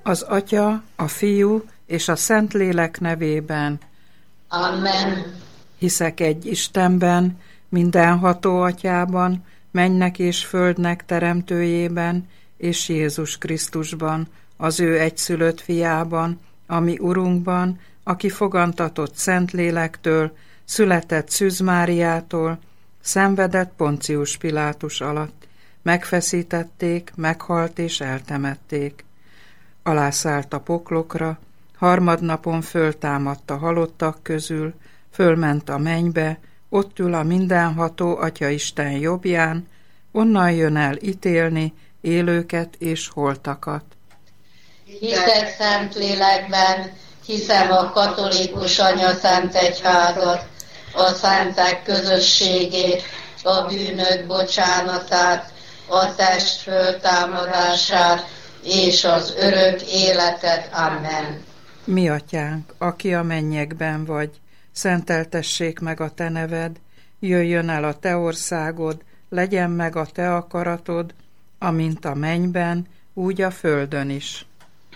Az Atya, a Fiú és a Szentlélek nevében. Amen. Hiszek egy Istenben, mindenható Atyában, mennynek és földnek teremtőjében, és Jézus Krisztusban, az ő egyszülött fiában, a mi Urunkban, aki fogantatott Szentlélektől, született Szűz Máriától, szenvedett Poncius Pilátus alatt, megfeszítették, meghalt és eltemették. Alászállt a poklokra, harmadnapon föltámadt a halottak közül, fölment a mennybe, ott ül a mindenható Atyaisten jobbján, onnan jön el ítélni élőket és holtakat. Hiszek Szentlélekben, hiszem a katolikus anyaszent egyházat, a szentek közösségét, a bűnök bocsánatát, a test föltámadását és az örök életet. Amen. Mi Atyánk, aki a mennyekben vagy, szenteltessék meg a te neved, jöjjön el a te országod, legyen meg a te akaratod, amint a mennyben, úgy a földön is.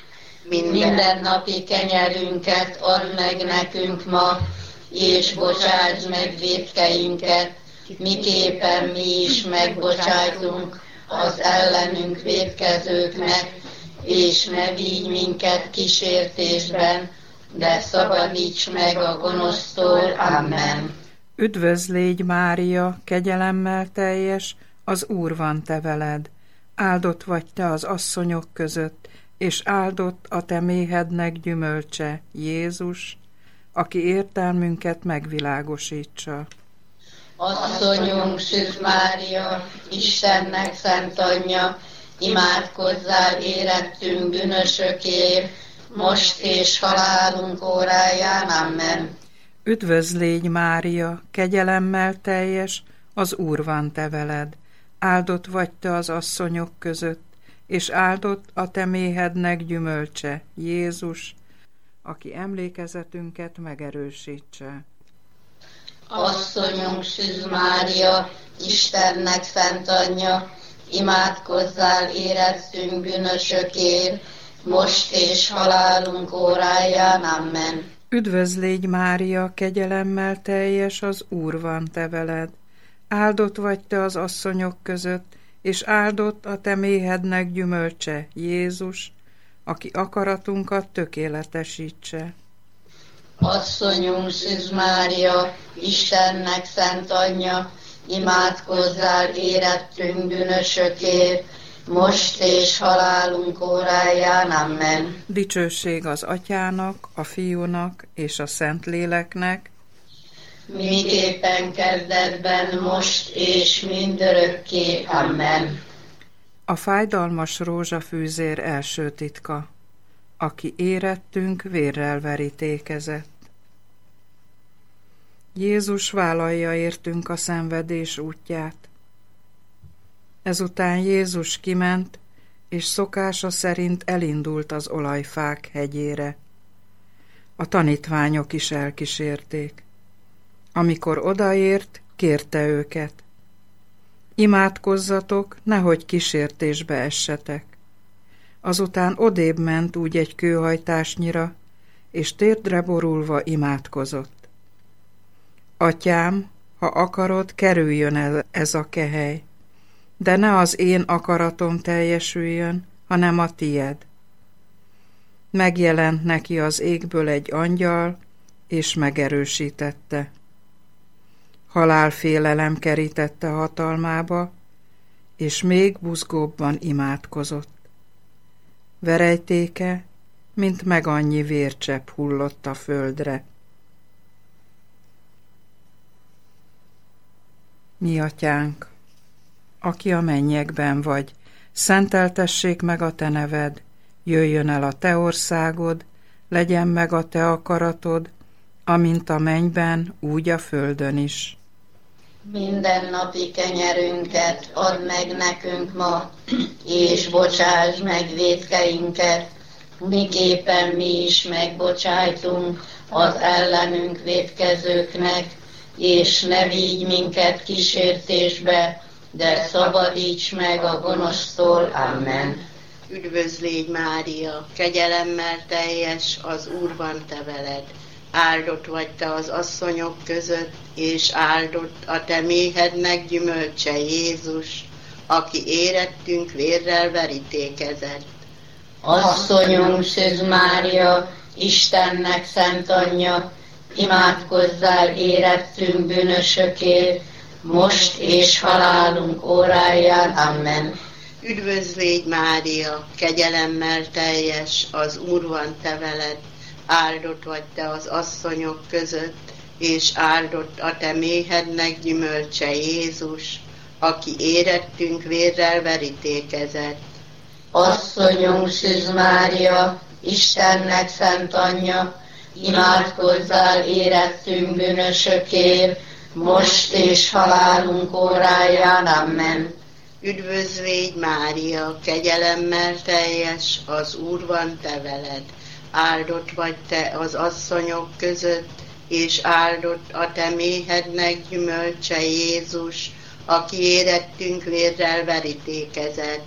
Mindennapi kenyerünket add meg nekünk ma, és bocsáss meg vétkeinket, miképpen mi is megbocsájtunk az ellenünk vétkezőknek, és ne vigy minket kísértésben, de szabadíts meg a gonosztól. Amen. Üdvözl légy, Mária, kegyelemmel teljes, az Úr van te veled. Áldott vagy te az asszonyok között, és áldott a te méhednek gyümölcse, Jézus, aki értelmünket megvilágosítsa. Asszonyunk, Szűz Mária, Istennek szent anyja, imádkozzál érettünk bűnösökért, most és halálunk óráján. Amen. Üdvözl légy, Mária, kegyelemmel teljes, az Úr van te veled. Áldott vagy te az asszonyok között, és áldott a te méhednek gyümölcse, Jézus, aki emlékezetünket megerősítse. Asszonyunk, Szűz Mária, Istennek szent anyja, imádkozzál érettünk bűnösökért, most és halálunk óráján. Amen. Üdvözl légy, Mária, kegyelemmel teljes, az Úr van te veled. Áldott vagy te az asszonyok között, és áldott a te méhednek gyümölcse, Jézus, aki akaratunkat tökéletesítse. Asszonyunk, Szűz Mária, Istennek szent anyja, imádkozzál érettünk bűnösökért, most és halálunk óráján. Amen. Dicsőség az Atyának, a Fiúnak és a Szentléleknek, miképpen kezdetben, most és mindörökké. Amen. A fájdalmas rózsafűzér első titka, aki érettünk vérrel verítékezett. Jézus vállalja értünk a szenvedés útját. Ezután Jézus kiment, és szokása szerint elindult az olajfák hegyére. A tanítványok is elkísérték. Amikor odaért, kérte őket: imádkozzatok, nehogy kísértésbe essetek. Azután odébb ment úgy egy kőhajtásnyira, és térdre borulva imádkozott: Atyám, ha akarod, kerüljön el ez a kehely, de ne az én akaratom teljesüljön, hanem a tied. Megjelent neki az égből egy angyal, és megerősítette. Halálfélelem kerítette hatalmába, és még buzgóbban imádkozott. Verejtéke, mint meg annyi vércsepp hullott a földre. Mi Atyánk, aki a mennyekben vagy, szenteltessék meg a te neved, jöjjön el a te országod, legyen meg a te akaratod, amint a mennyben, úgy a földön is. Mindennapi kenyerünket add meg nekünk ma, és bocsáss meg vétkeinket, miképpen mi is megbocsájtunk az ellenünk vétkezőknek, és ne vigy minket kísértésbe, de szabadíts meg a gonosztól. Amen. Üdvözlégy Mária, kegyelemmel teljes, az Úr van te veled. Áldott vagy te az asszonyok között, és áldott a te méhednek gyümölcse Jézus, aki érettünk vérrel verítékezett. Asszonyunk Szűz Mária, Istennek szent anyja, imádkozzál érettünk bűnösökért, most és halálunk óráján. Amen. Üdvözlégy Mária, kegyelemmel teljes, az Úr van te veled. Áldott vagy te az asszonyok között, és áldott a te méhednek gyümölcse Jézus, aki érettünk vérrel verítékezett. Asszonyunk Szűz Mária, Istennek szent anyja, imádkozzál érettünk bűnösökért, most és halálunk óráján. Amen. Üdvözlégy Mária, kegyelemmel teljes, az Úr van te veled. Áldott vagy te az asszonyok között, és áldott a te méhednek gyümölcse Jézus, aki érettünk vérrel verítékezett.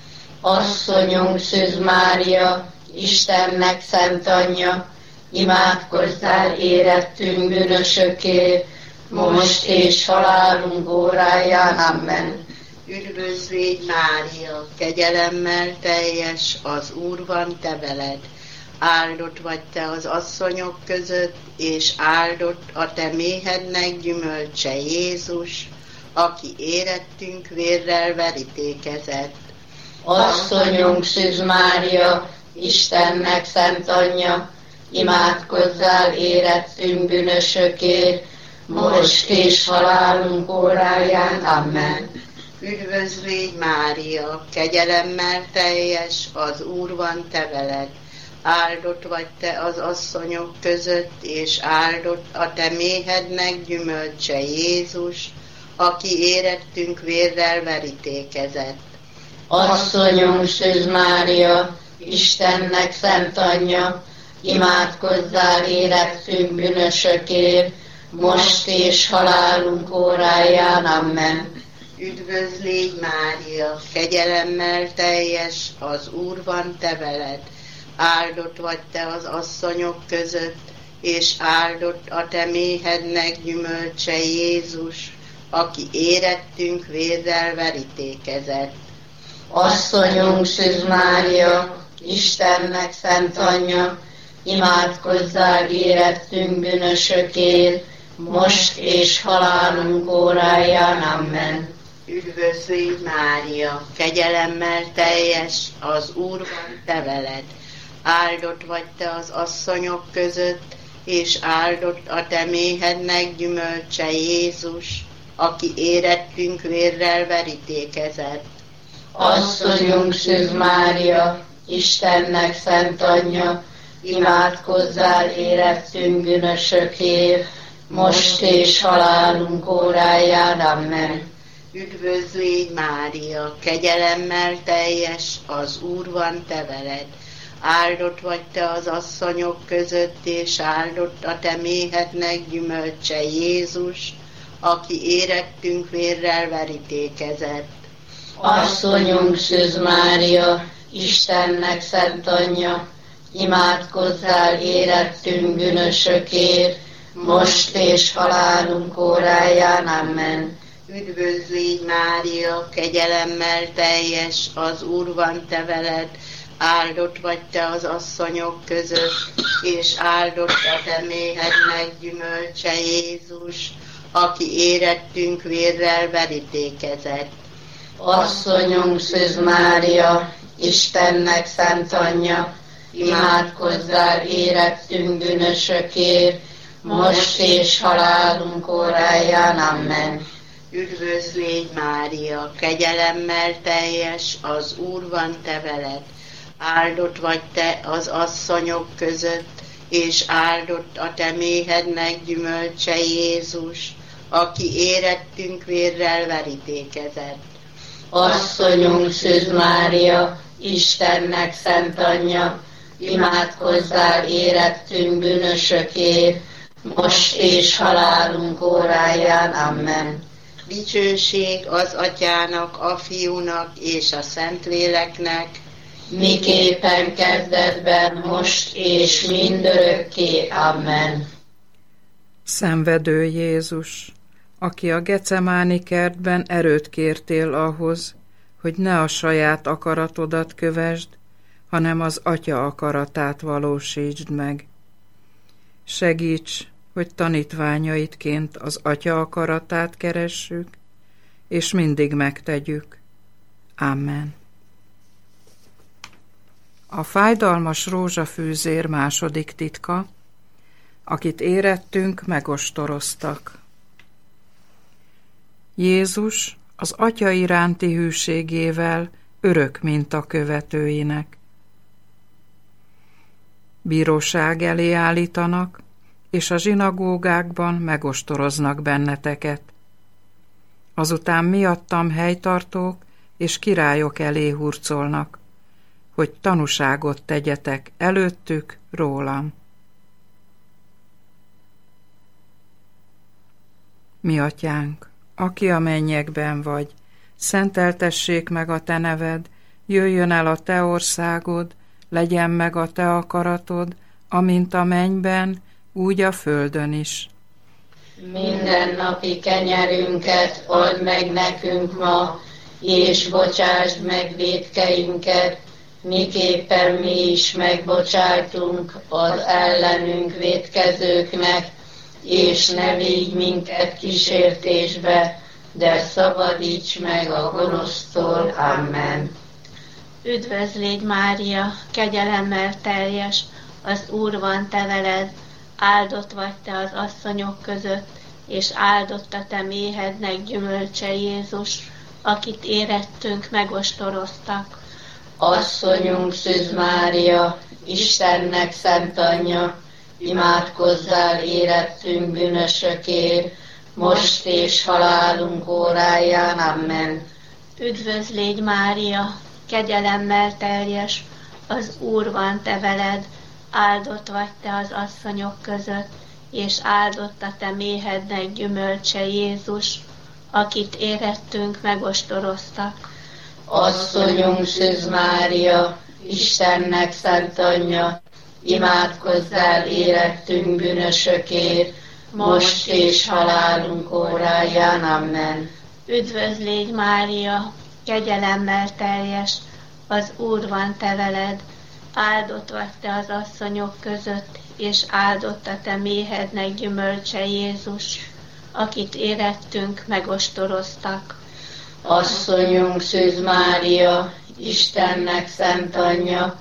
Asszonyunk Szűz Mária, Istennek szent anyja, imádkozzál érettünk bűnösökért, most és halálunk óráján. Amen. Üdvözlégy Mária, kegyelemmel teljes, az Úr van te veled. Áldott vagy te az asszonyok között, és áldott a te méhednek gyümölcse Jézus, aki érettünk vérrel verítékezett. Asszonyunk Szűz Mária, Istennek szent anyja, imádkozzál érettünk bűnösökért, most és halálunk óráján. Amen. Üdvözlégy Mária, kegyelemmel teljes, az Úr van te veled. Áldott vagy te az asszonyok között, és áldott a te méhednek gyümölcse Jézus, aki érettünk vérrel verítékezett. Asszonyunk Szűz Mária, Istennek szent anyja, imádkozzál érettünk bűnösökért, most és halálunk óráján. Amen. Üdvözlégy Mária, kegyelemmel teljes, az Úr van te veled. Áldott vagy te az asszonyok között, és áldott a te méhednek gyümölcse Jézus, aki érettünk vérrel verítékezett. Asszonyunk Szűz Mária, Istennek szent anyja, imádkozzál érettünk bűnösökért, most és halálunk óráján. Amen. Üdvözlégy Mária, kegyelemmel teljes, az Úr van te veled. Áldott vagy te az asszonyok között, és áldott a te méhednek gyümölcse Jézus, aki érettünk vérrel verítékezett. Asszonyunk Szűz Mária, Istennek szent anyja, imádkozzál érettünk bűnösökért, most és halálunk óráján. Amen. Üdvözlégy Mária, kegyelemmel teljes, az Úr van te veled. Áldott vagy te az asszonyok között, és áldott a te méhednek gyümölcse Jézus, aki érettünk vérrel verítékezett. Asszonyunk Szűz Mária, Istennek szent anyja, imádkozzál érettünk bűnösökért, most és halálunk óráján. Amen. Üdvözlégy Mária, kegyelemmel teljes, az Úr van te veled. Áldott vagy te az asszonyok között, és áldott a te méhednek gyümölcse Jézus, aki érettünk vérrel verítékezett. Asszonyunk Szűz Mária, Istennek szent anyja, imádkozzál érettünk bűnösökért, most és halálunk óráján. Amen. Üdvözlégy Mária, kegyelemmel teljes, az Úr van te veled. Áldott vagy te az asszonyok között, és áldott a te méhednek gyümölcse Jézus, aki érettünk vérrel verítékezett. Asszonyunk Szűz Mária, Istennek szent anyja, imádkozzál érettünk bűnösökért, most és halálunk óráján. Amen. Dicsőség az Atyának, a Fiúnak és a Szentléleknek, miképpen kezdetben, most és mindörökké. Amen. Szenvedő Jézus, aki a Gecemáni kertben erőt kértél ahhoz, hogy ne a saját akaratodat kövesd, hanem az Atya akaratát valósítsd meg. Segíts, hogy tanítványaidként az Atya akaratát keressük, és mindig megtegyük. Amen. A fájdalmas rózsafűzér második titka, akit érettünk, megostoroztak. Jézus az Atya iránti hűségével örök minta követőinek. Bíróság elé állítanak, és a zsinagógákban megostoroznak benneteket. Azután miattam helytartók és királyok elé hurcolnak, hogy tanúságot tegyetek előttük rólam. Mi atyánk, aki a mennyekben vagy, szenteltessék meg a te neved, jöjjön el a te országod, legyen meg a te akaratod, amint a mennyben, úgy a földön is. Mindennapi kenyerünket add meg nekünk ma, és bocsásd meg vétkeinket, miképpen mi is megbocsájtunk az ellenünk vétkezőknek, és ne vigy minket kísértésbe, de szabadíts meg a gonosztól. Amen. Üdvözlégy Mária, kegyelemmel teljes, az Úr van te veled, áldott vagy te az asszonyok között, és áldott a te méhednek gyümölcse Jézus, akit érettünk, megostoroztak. Asszonyunk Szűz Mária, Istennek szent anyja, imádkozzál érettünk bűnösökért, most és halálunk óráján. Amen. Üdvözlégy Mária, kegyelemmel teljes, az Úr van te veled, áldott vagy te az asszonyok között, és áldott a te méhednek gyümölcse Jézus, akit érettünk, megostoroztak. Asszonyunk Szűz Mária, Istennek szent anyja, imádkozzál érettünk bűnösökért, most és halálunk óráján. Amen. Üdvözlégy Mária, kegyelemmel teljes, az Úr van te veled, áldott vagy te az asszonyok között, és áldott a te méhednek gyümölcse Jézus, akit érettünk, megostoroztak. Asszonyunk Szűz Mária, Istennek szent anyja,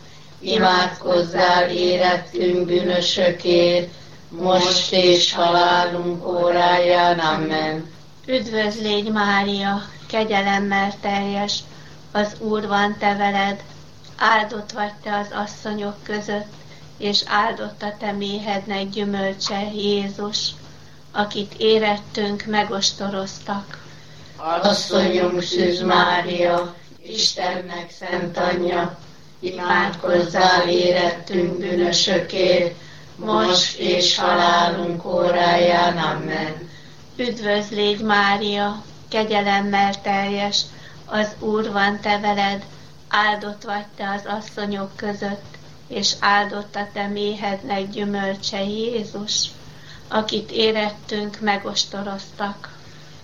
imádkozzál érettünk bűnösökért, most és halálunk óráján. Amen. Üdvözlégy Mária, kegyelemmel teljes, az Úr van te veled, áldott vagy te az asszonyok között, és áldott a te méhednek gyümölcse Jézus, akit érettünk, megostoroztak. Asszonyunk Szűz Mária, Istennek szent anyja, imádkozzál érettünk bűnösökért, most és halálunk óráján. Amen. Üdvözlégy Mária, kegyelemmel teljes, az Úr van te veled, áldott vagy te az asszonyok között, és áldott a te méhednek gyümölcse Jézus, akit érettünk, megostoroztak.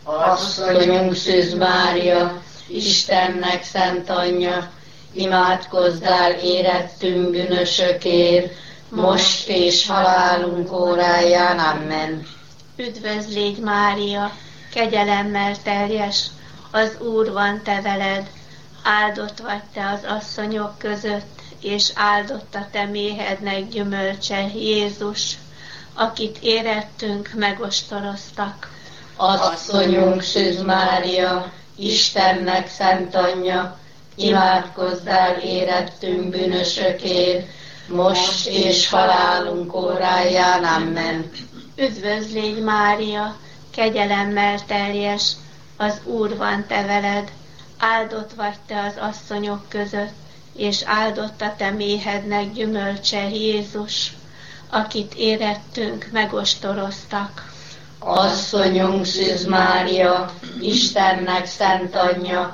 Asszonyunk Szűz Mária, Istennek szent anyja, imádkozzál érettünk bűnösökért, most és halálunk óráján. Amen. Üdvözlégy Mária, kegyelemmel teljes, az Úr van te veled, áldott vagy te az asszonyok között, és áldott a te méhednek gyümölcse Jézus, akit érettünk, megostoroztak. Asszonyunk Szűz Mária, Istennek szent anyja, imádkozzál érettünk bűnösökért, most és halálunk óráján. Amen. Üdvözlégy Mária, kegyelemmel teljes, az Úr van te veled, áldott vagy te az asszonyok között, és áldott a te méhednek gyümölcse Jézus, akit érettünk, megostoroztak. Asszonyunk Szűz Mária, Istennek szent anyja,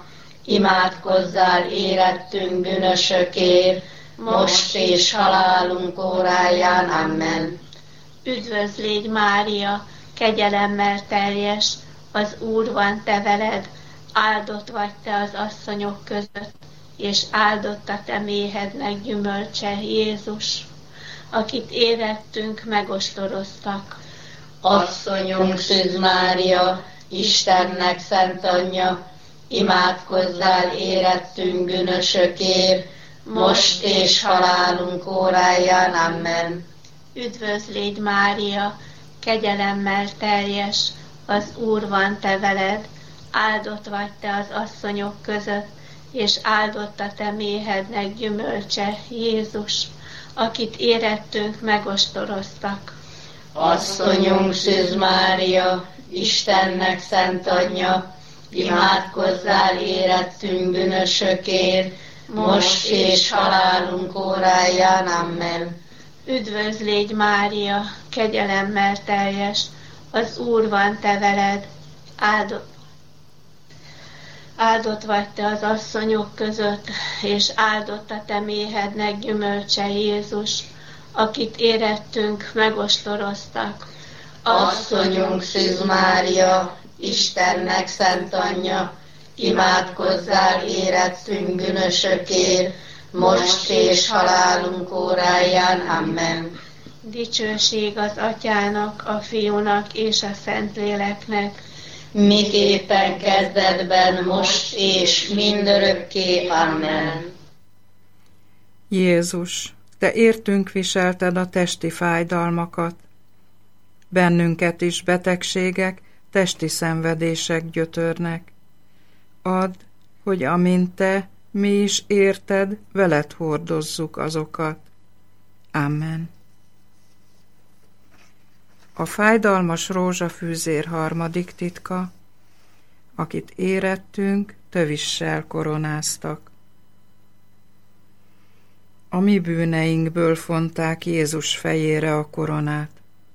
imádkozzál érettünk bűnösökért, most és halálunk óráján. Amen. Üdvözl légy, Mária, kegyelemmel teljes, az Úr van te veled, áldott vagy te az asszonyok között, és áldott a te méhednek gyümölcse, Jézus, akit érettünk megostoroztak. Asszonyunk Szűz Mária, Istennek szent anyja, imádkozzál érettünk bűnösökért, most és halálunk óráján. Amen. Üdvözl légy, Mária, kegyelemmel teljes, az Úr van te veled, áldott vagy te az asszonyok között, és áldott a te méhednek gyümölcse, Jézus, akit érettünk megostoroztak. Asszonyunk Szűz Mária, Istennek szent anyja, imádkozzál érettünk bűnösökért, most és halálunk óráján. Amen. Üdvözl légy, Mária, kegyelemmel teljes, az Úr van te veled, áldott vagy te az asszonyok között, és áldott a te méhednek gyümölcse, Jézus, akit érettünk megostoroztak. Asszonyunk Szűz Mária, Istennek szent anyja, imádkozzál érettünk bűnösökért, most és halálunk óráján. Amen. Dicsőség az Atyának, a Fiúnak és a Szentléleknek, miképpen kezdetben, most és mindörökké. Amen. Jézus, te értünk viselted a testi fájdalmakat, bennünket is betegségek, testi szenvedések gyötörnek. Add, hogy amint te, mi is érted, veled hordozzuk azokat. Amen. A fájdalmas rózsafűzér harmadik titka, akit érettünk, tövissel koronáztak. A mi bűneinkből fonták Jézus fejére a koronát.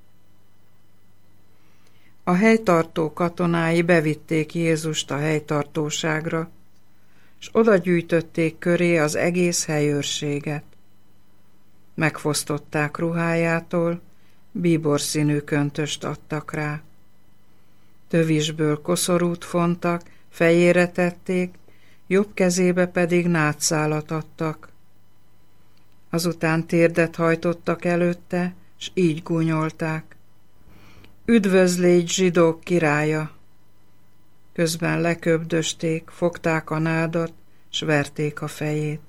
A helytartó katonái bevitték Jézust a helytartóságra, s oda gyűjtötték köré az egész helyőrséget. Megfosztották ruhájától, bíborszínű köntöst adtak rá. Tövisből koszorút fontak, fejére tették, jobb kezébe pedig nátszálat adtak. Azután térdet hajtottak előtte, s így gúnyolták: Üdvözl légy, zsidók királya! Közben leköbdösték, fogták a nádat, s verték a fejét.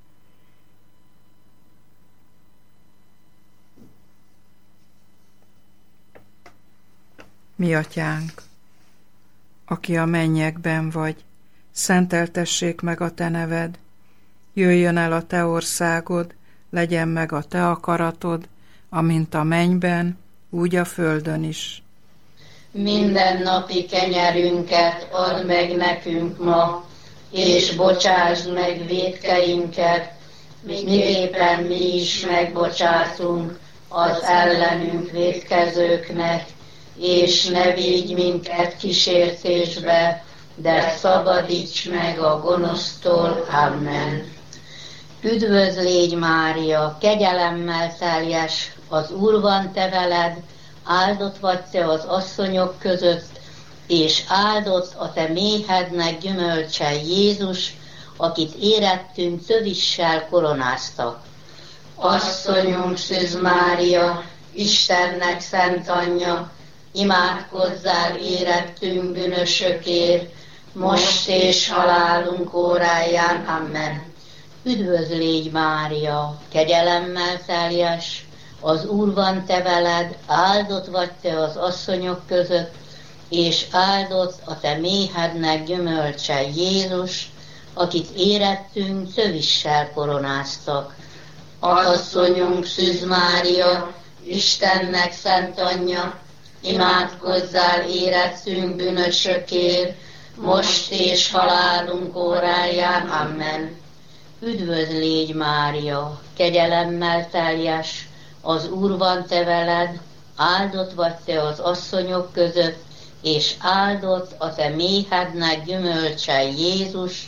Mi atyánk, aki a mennyekben vagy, szenteltessék meg a te neved, jöjjön el a te országod, legyen meg a te akaratod, amint a mennyben, úgy a földön is. Minden napi kenyerünket add meg nekünk ma, és bocsásd meg vétkeinket, miképpen mi is megbocsátunk az ellenünk vétkezőknek, és ne vigy minket kísértésbe, de szabadíts meg a gonosztól. Amen. Üdvözl légy, Mária, kegyelemmel teljes, az Úr van te veled, áldott vagy te az asszonyok között, és áldott a te méhednek gyümölcse, Jézus, akit érettünk tövissel koronáztak. Asszonyunk Szűz Mária, Istennek szent anyja, imádkozzál érettünk bűnösökért, most és halálunk óráján. Amen. Üdvözl légy, Mária, kegyelemmel teljes, az Úr van te veled, áldott vagy te az asszonyok között, és áldott a te méhednek gyümölcse, Jézus, akit érettünk tövissel koronáztak. Asszonyunk Szűz Mária, Istennek szent anyja, imádkozzál érettünk bűnösökért, most és halálunk óráján. Amen. Üdvözl légy, Mária, kegyelemmel teljes, az Úr van te veled, áldott vagy te az asszonyok között, és áldott a te méhednek gyümölcse, Jézus,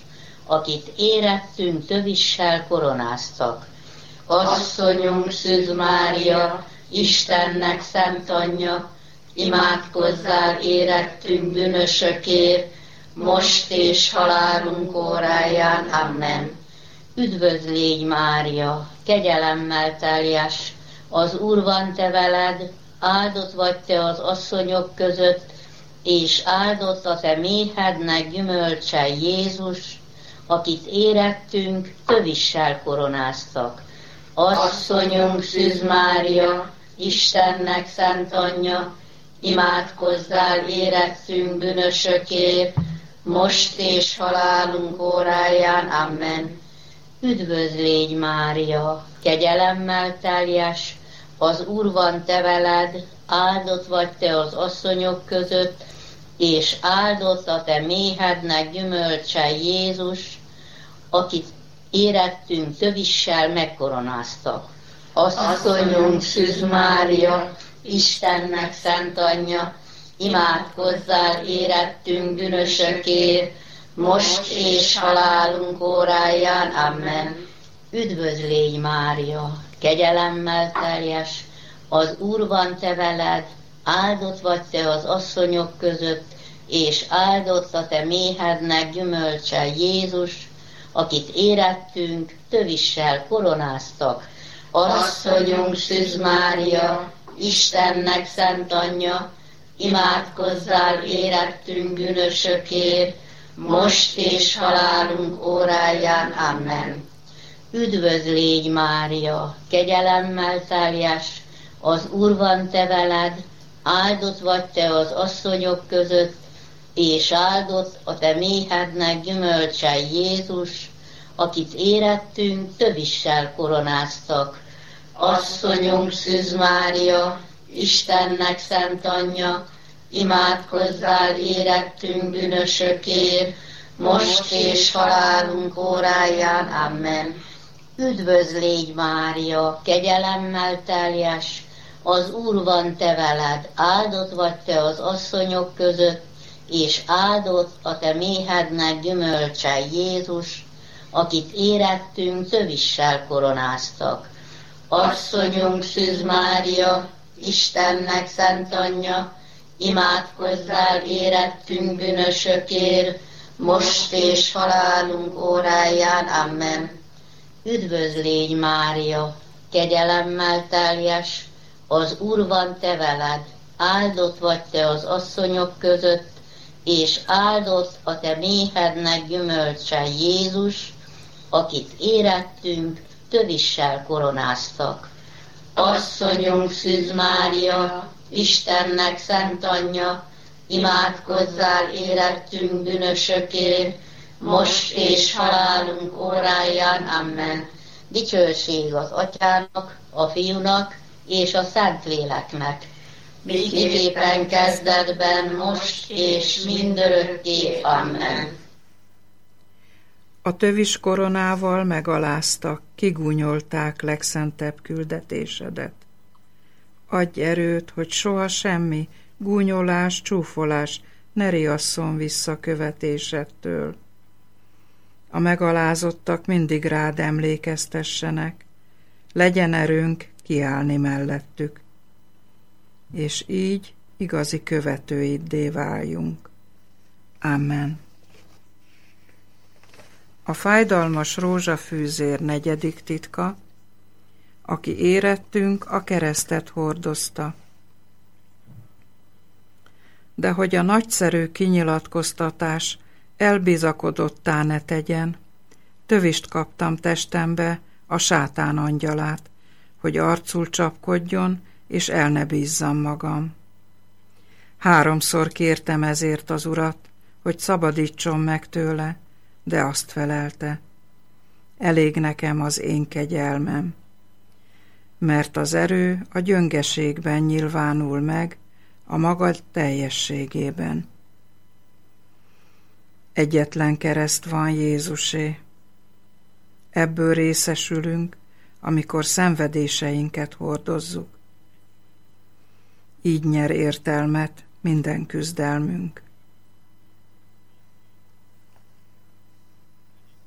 akit érettünk tövissel koronáztak. Asszonyunk Szűz Mária, Istennek szent anyja, imádkozzál érettünk bűnösökért, most és halálunk óráján. Amen. Üdvözl légy, Mária, kegyelemmel teljes, az Úr van te veled, áldott vagy te az asszonyok között, és áldott a te méhednek gyümölcse Jézus, akit érettünk tövissel koronáztak. Asszonyunk Szűz Mária, Istennek szent anyja, imádkozzál érettünk bűnösökért, most és halálunk óráján. Amen. Üdvözl légy, Mária, kegyelemmel teljes, az Úr van te veled, áldott vagy te az asszonyok között, és áldott a te méhednek gyümölcse Jézus, akit érettünk tövissel megkoronáztak. Asszonyunk Szűz Mária, Istennek szent anyja, imádkozzál érettünk bűnösökért, most és halálunk óráján. Amen. Üdvözl légy, Mária, kegyelemmel teljes, az Úr van te veled, áldott vagy te az asszonyok között, és áldott a te méhednek gyümölcse Jézus, akit érettünk tövissel koronáztak. Asszonyunk Szűz Mária, Istennek szent anyja, imádkozzál érettünk bűnösökért, most és halálunk óráján. Amen. Üdvözl légy, Mária, kegyelemmel teljes, az Úr van te veled, áldott vagy te az asszonyok között, és áldott a te méhednek gyümölcse Jézus, akit érettünk tövissel koronáztak. Asszonyunk Szűz Mária, Istennek szent anyja, imádkozzál érettünk bűnösökért, most és halálunk óráján. Amen. Üdvözl légy, Mária, kegyelemmel teljes, az Úr van te veled, áldott vagy te az asszonyok között, és áldott a te méhednek gyümölcse Jézus, akit érettünk tövissel koronáztak. Asszonyunk Szűz Mária, Istennek szent anyja, imádkozzál érettünk bűnösökért, most és halálunk óráján. Amen. Üdvözl légy, Mária, kegyelemmel teljes, az Úr van te veled, áldott vagy te az asszonyok között, és áldott a te méhednek gyümölcse Jézus, akit érettünk tövissel koronáztak. Asszonyunk Szűz Mária, Istennek szent anyja, imádkozzál érettünk bűnösökért, most és halálunk óráján. Amen. Dicsőség az Atyának, a Fiúnak és a Szentléleknek, miképpen kezdetben, most és mindörökké. Amen. A tövis koronával megaláztak, kigúnyolták legszentebb küldetésedet. Adj erőt, hogy soha semmi, gúnyolás, csúfolás ne riasszon vissza követésedtől. A megalázottak mindig rád emlékeztessenek, legyen erőnk kiállni mellettük, és így igazi követőiddé váljunk. Amen. A fájdalmas rózsafűzér negyedik titka, aki érettünk, a keresztet hordozta. De hogy a nagyszerű kinyilatkoztatás elbizakodottá ne tegyen, tövist kaptam testembe a sátán angyalát, hogy arcul csapkodjon, és el ne bízzam magam. 3-szor kértem ezért az Urat, hogy szabadítson meg tőle, de azt felelte: elég nekem az én kegyelmem, mert az erő a gyöngeségben nyilvánul meg, a magad teljességében. Egyetlen kereszt van Jézusé. Ebből részesülünk, amikor szenvedéseinket hordozzuk. Így nyer értelmet minden küzdelmünk.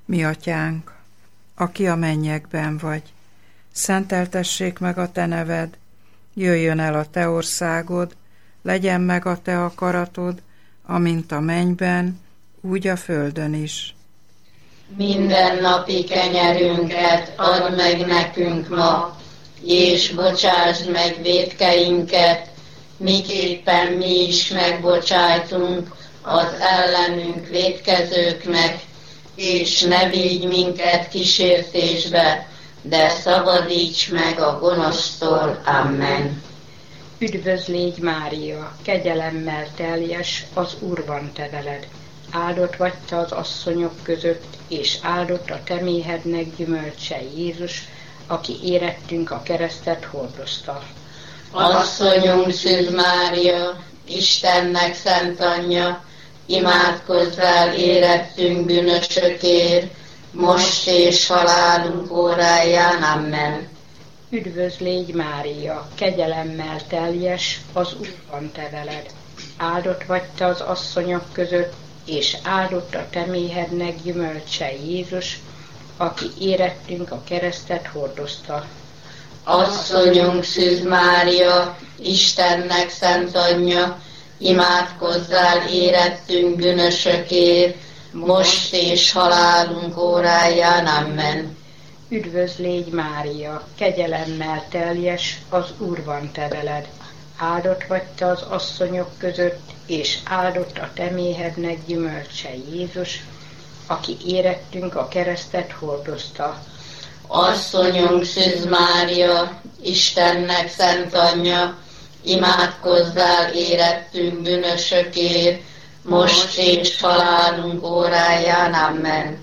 Mi atyánk, aki a mennyekben vagy, szenteltessék meg a te neved, jöjjön el a te országod, legyen meg a te akaratod, amint a mennyben, úgy a földön is. Mindennapi kenyerünket add meg nekünk ma, és bocsásd meg vétkeinket, miképpen mi is megbocsájtunk az ellenünk vétkezőknek, és ne vigy minket kísértésbe, de szabadíts meg a gonosztól. Amen. Üdvözl légy Mária, kegyelemmel teljes, az Úr van te veled. Áldott vagy te az asszonyok között, és áldott a te méhednek gyümölcse Jézus, aki érettünk a keresztet hordozta. Asszonyunk Szűz Mária, Istennek szent anyja, imádkozzál érettünk bűnösökért, most és halálunk óráján. Amen. Üdvözl légy Mária, kegyelemmel teljes, az Úr van te veled. Áldott vagy te az asszonyok között, és áldott a te méhednek gyümölcse Jézus, aki érettünk a keresztet hordozta. Asszonyunk Szűz Mária, Istennek szent anyja, imádkozzál érettünk bűnösökért, most és halálunk óráján. Amen. Üdvözl légy Mária, kegyelemmel teljes, az Úr van te veled. Áldott vagy te az asszonyok között, és áldott a te méhednek gyümölcse Jézus, aki érettünk a keresztet hordozta. Asszonyunk Szűz Mária, Istennek szent anyja, imádkozzál érettünk bűnösökért, most és halálunk óráján. Amen.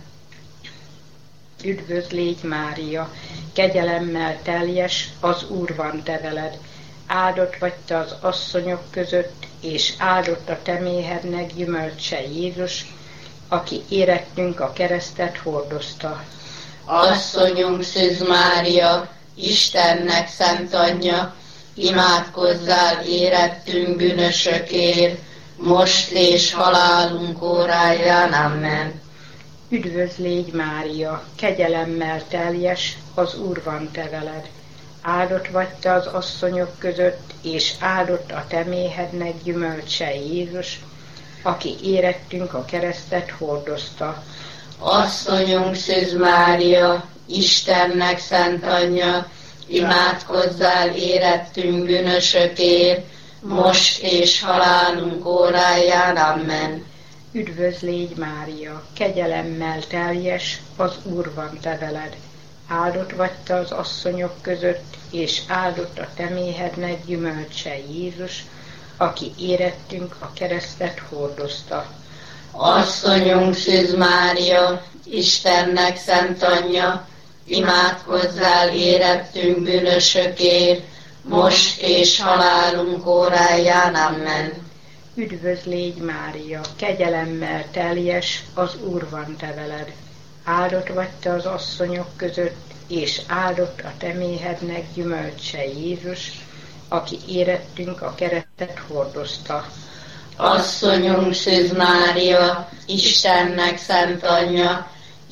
Üdvözl légy Mária, kegyelemmel teljes, az Úr van te veled. Áldott vagy te az asszonyok között, és áldott a te méhednek gyümölcse Jézus, aki érettünk a keresztet hordozta. Asszonyunk Szűz Mária, Istennek szent anyja, imádkozzál érettünk bűnösökért, most és halálunk óráján. Amen. Üdvözl légy Mária, kegyelemmel teljes, az Úr van te veled. Áldott vagy te az asszonyok között, és áldott a te méhednek gyümölcse Jézus, aki érettünk a keresztet hordozta. Asszonyunk Szűz Mária, Istennek szent anyja, imádkozzál érettünk bűnösökért, most és halálunk óráján. Amen. Üdvözl légy Mária, kegyelemmel teljes, az Úr van te veled. Áldott vagy te az asszonyok között, és áldott a te méhednek gyümölcse Jézus, aki érettünk a keresztet hordozta. Asszonyunk Szűz Mária, Istennek szent anyja, imádkozzál érettünk bűnösökért, most és halálunk óráján. Amen. Üdvözl légy Mária, kegyelemmel teljes, az Úr van te veled. Áldott vagy te az asszonyok között, és áldott a te méhednek gyümölcse Jézus, aki érettünk a keresztet hordozta. Asszonyunk Szűz Mária, Istennek szent anyja,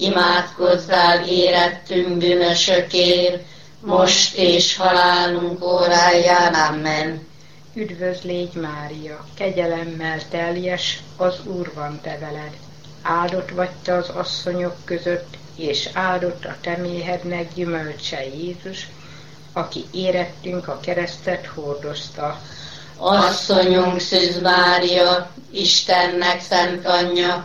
imádkozzál érettünk bűnösökért, most és halálunk óráján. Amen. Üdvözl légy Mária, kegyelemmel teljes, az Úr van te veled. Áldott vagy te az asszonyok között, és áldott a te méhednek gyümölcse Jézus, aki érettünk a keresztet hordozta. Asszonyunk Szűz Mária, Istennek szent anyja,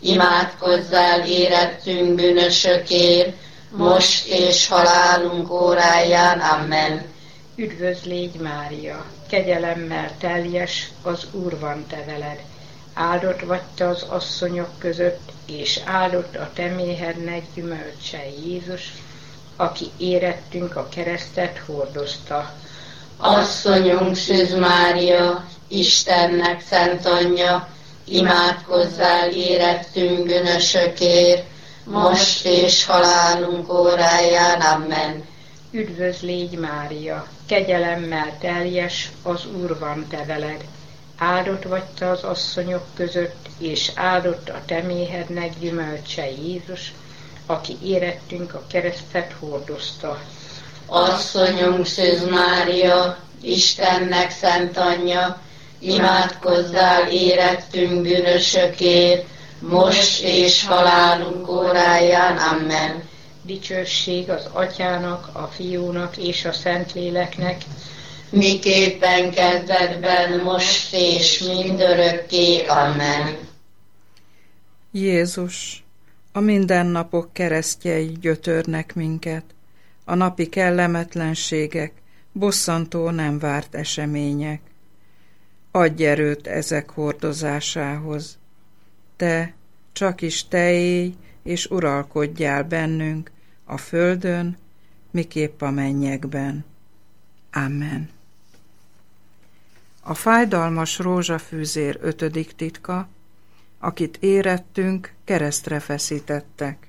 imádkozzál érettünk bűnösökért, most és halálunk óráján. Amen. Üdvözl légy Mária, kegyelemmel teljes, az Úr van te veled. Áldott vagy te az asszonyok között, és áldott a te méhednek gyümölcse Jézus, aki érettünk a keresztet hordozta. Asszonyunk Szűz Mária, Istennek szent anyja, imádkozzál érettünk bűnösökért, most és halálunk óráján. Amen. Üdvözl légy Mária, kegyelemmel teljes, az Úr van te veled. Áldott vagy te az asszonyok között, és áldott a te méhednek gyümölcse Jézus, aki érettünk a keresztet hordozta. Asszonyunk Szűz Mária, Istennek szent anyja, imádkozzál érettünk bűnösökért, most és halálunk óráján. Amen. Dicsőség az Atyának, a Fiúnak és a Szentléleknek, miképpen kezdetben, most és mindörökké. Amen. Jézus, a mindennapok keresztjei gyötörnek minket, a napi kellemetlenségek, bosszantó nem várt események. Adj erőt ezek hordozásához. Te, csak is te élj és uralkodjál bennünk a földön, miképp a mennyekben. Amen. A fájdalmas rózsafűzér 5. titka, akit érettünk, keresztre feszítettek.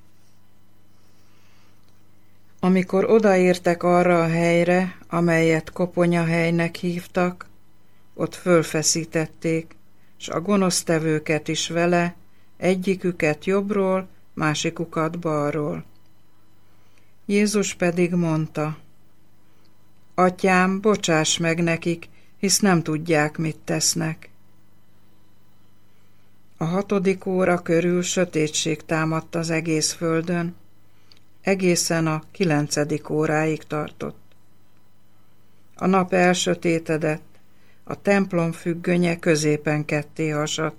Amikor odaértek arra a helyre, amelyet koponyahelynek hívtak, ott fölfeszítették, s a gonosztevőket is vele, egyiküket jobbról, másikukat balról. Jézus pedig mondta: Atyám, bocsáss meg nekik, hisz nem tudják, mit tesznek. A 6. óra körül sötétség támadt az egész földön, egészen a 9. óráig tartott. A nap elsötétedett, a templom függönye középen ketté hasadt.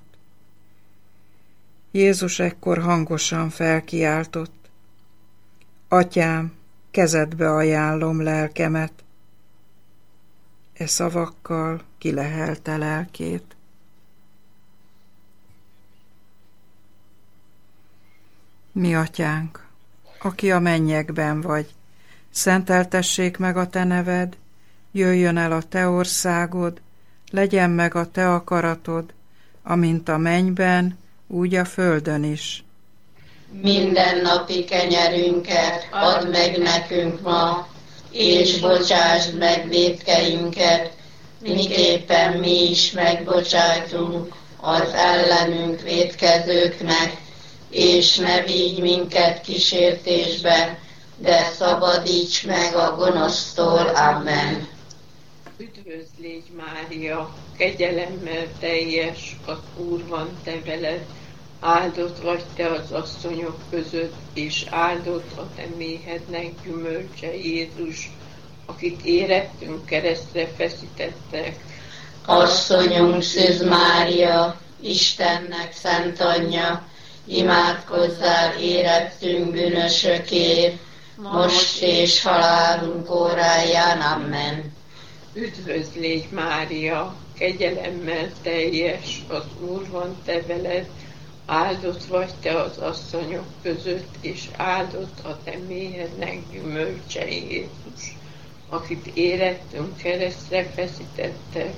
Jézus ekkor hangosan felkiáltott: Atyám, kezedbe ajánlom lelkemet. E szavakkal kilehelte lelkét. Mi atyánk, aki a mennyekben vagy, szenteltessék meg a te neved, jöjjön el a te országod, legyen meg a te akaratod, amint a mennyben, úgy a földön is. Mindennapi kenyerünket add meg nekünk ma, és bocsásd meg vétkeinket, miképpen mi is megbocsájtunk az ellenünk vétkezőknek, és ne vigy minket kísértésbe, de szabadíts meg a gonosztól. Amen. Üdvözlégy Mária, kegyelemmel teljes, az Úr van te veled, áldott vagy te az asszonyok között, és áldott a te méhednek gyümölcse Jézus, akit érettünk keresztre feszítettek. Asszonyunk Szűz Mária, Istennek szent anyja, imádkozzál érettünk bűnösökért, most és halálunk óráján. Amen. Üdvözlégy Mária, kegyelemmel teljes, az Úr van te veled, áldott vagy te az asszonyok között, és áldott a te méhednek gyümölcse Jézus, akit érettünk keresztre feszítettek.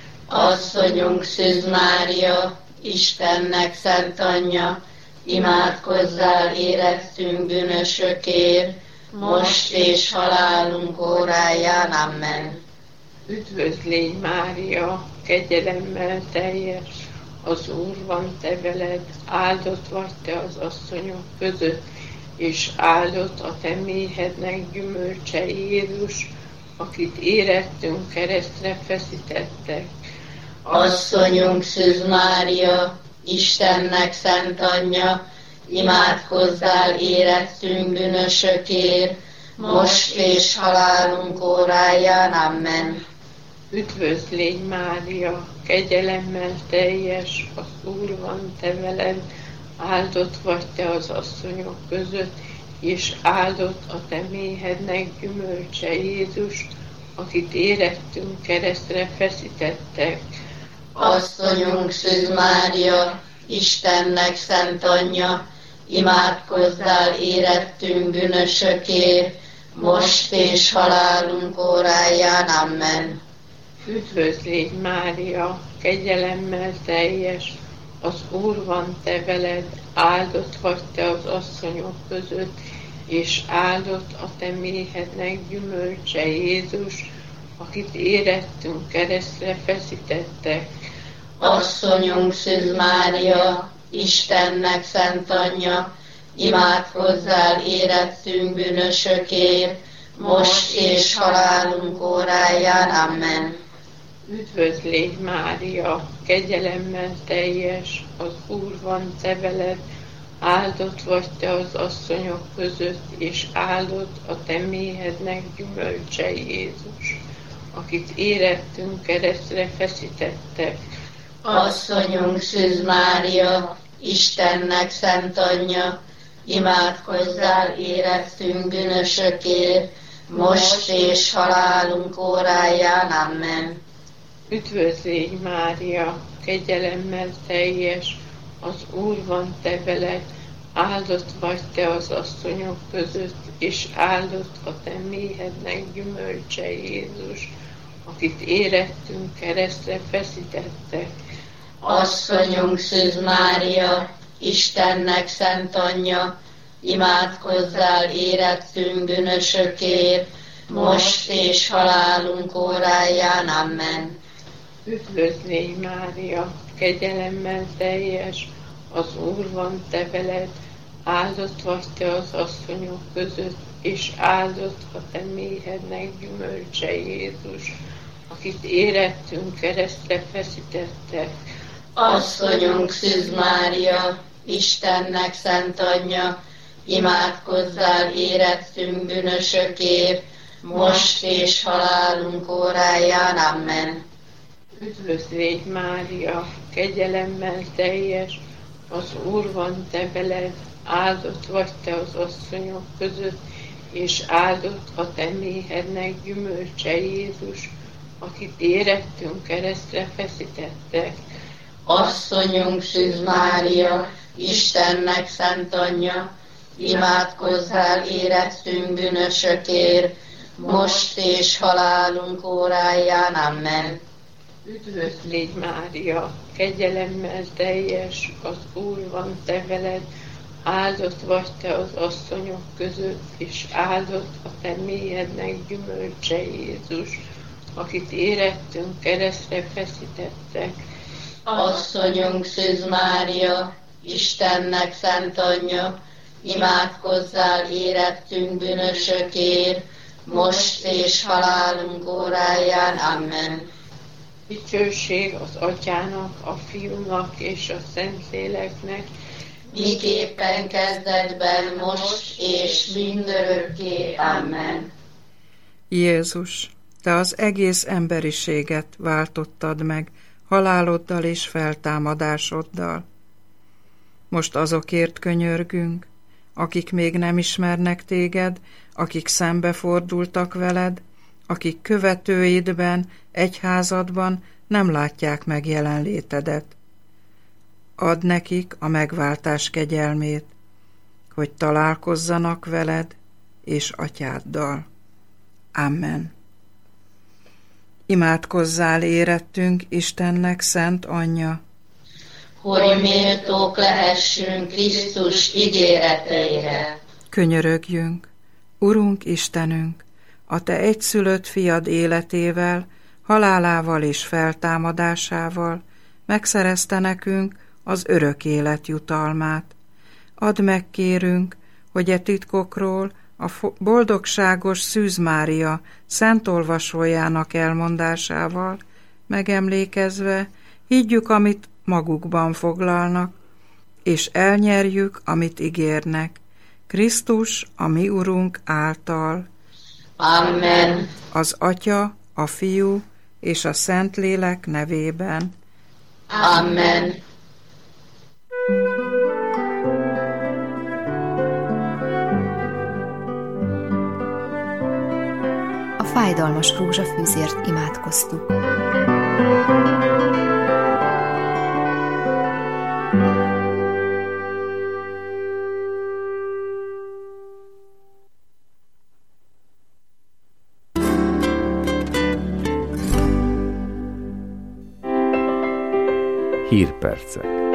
Asszonyunk Szűz Mária, Istennek szent anyja, imádkozzál érettünk bűnösökért, most és halálunk óráján. Amen. Üdvözlégy Mária, kegyelemmel teljes, az Úr van te veled, áldott vagy te az asszonyok között, és áldott a te méhednek gyümölcse Jézus, akit érettünk keresztre feszítettek. Asszonyunk Szűz Mária, Istennek szent anyja, imádkozzál érettünk bűnösökért, most és halálunk óráján. Amen. Üdvözlégy Mária, kegyelemmel teljes, az Úr van te veled, áldott vagy te az asszonyok között, és áldott a te méhednek gyümölcse Jézus, akit érettünk keresztre feszítettek. Asszonyunk Szűz Mária, Istennek szent anyja, imádkozzál érettünk bűnösökért, most és halálunk óráján. Amen. Üdvözlégy Mária, kegyelemmel teljes, az Úr van te veled, áldott vagy te az asszonyok között, és áldott a te méhednek gyümölcse Jézus, akit érettünk keresztre feszítettek. Asszonyunk Szűz Mária, Istennek szent anyja, imádkozzál érettünk bűnösökért, most és halálunk óráján. Amen. Üdvözl légy Mária, kegyelemmel teljes, az Úr van te veled, áldott vagy te az asszonyok között, és áldott a te méhednek gyümölcse Jézus, akit érettünk keresztre feszítettek. Asszonyunk Szűz Mária, Istennek szent anyja, imádkozzál érettünk bűnösökért, most és halálunk óráján. Amen. Üdvözl légy Mária, kegyelemmel teljes, az Úr van te veled, áldott vagy te az asszonyok között, és áldott a te méhednek gyümölcse Jézus, akit érettünk keresztre feszítettek. Asszonyunk Szűz Mária, Istennek szent anyja, imádkozzál érettünk bűnösökért, most és halálunk óráján. Amen. Üdvözl légy Mária, kegyelemmel teljes, az Úr van te veled, áldott vagy te az asszonyok között, és áldott a te méhednek gyümölcse Jézus, akit érettünk keresztre feszítettek. Asszonyunk Szűz Mária, Istennek szent anyja, imádkozzál érettünk bűnösökért, most és halálunk óráján. Amen. Üdvözl légy Mária, kegyelemmel teljes, az Úr van te veled, áldott vagy te az asszonyok között, és áldott a te méhednek gyümölcse Jézus, akit érettünk keresztre feszítettek. Asszonyunk Szűz Mária, Istennek szent anyja, imádkozzál érettünk bűnösökért, most és halálunk óráján. Amen. Üdvözl légy Mária, kegyelemmel teljes, az Úr van te veled, áldott vagy te az asszonyok között, és áldott a te méhednek gyümölcse Jézus, akit érettünk keresztre feszítettek. Asszonyunk Szűz Mária, Istennek szent anyja, imádkozzál érettünk bűnösökért, most és halálunk óráján. Amen. Dicsőség az Atyának, a Fiúnak és a Szentléleknek, miképpen kezdetben, most és mindörökké. Amen. Jézus, te az egész emberiséget váltottad meg haláloddal és feltámadásoddal. Most azokért könyörgünk, akik még nem ismernek téged, akik szembefordultak veled, akik követőidben, egyházadban nem látják meg jelenlétedet. Add nekik a megváltás kegyelmét, hogy találkozzanak veled és atyáddal. Amen. Imádkozzál érettünk Istennek szent anyja, hogy méltók lehessünk Krisztus ígéreteire. Könyörögjünk, Urunk Istenünk, a te egyszülött fiad életével, halálával és feltámadásával megszerezte nekünk az örök élet jutalmát. Add meg, kérünk, hogy e titkokról a boldogságos Szűz Mária szent olvasójának elmondásával megemlékezve higgyük, amit magukban foglalnak, és elnyerjük, amit ígérnek, Krisztus, a mi Urunk által. Amen. Az Atya, a Fiú és a Szentlélek nevében. Amen. A fájdalmas rózsafűzért imádkoztuk. Hírpercek.